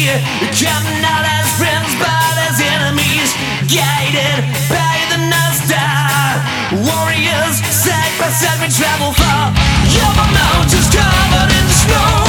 Come not as friends but as enemies, guided by the North Star. Warriors, side by side we travel far over mountains covered in snow.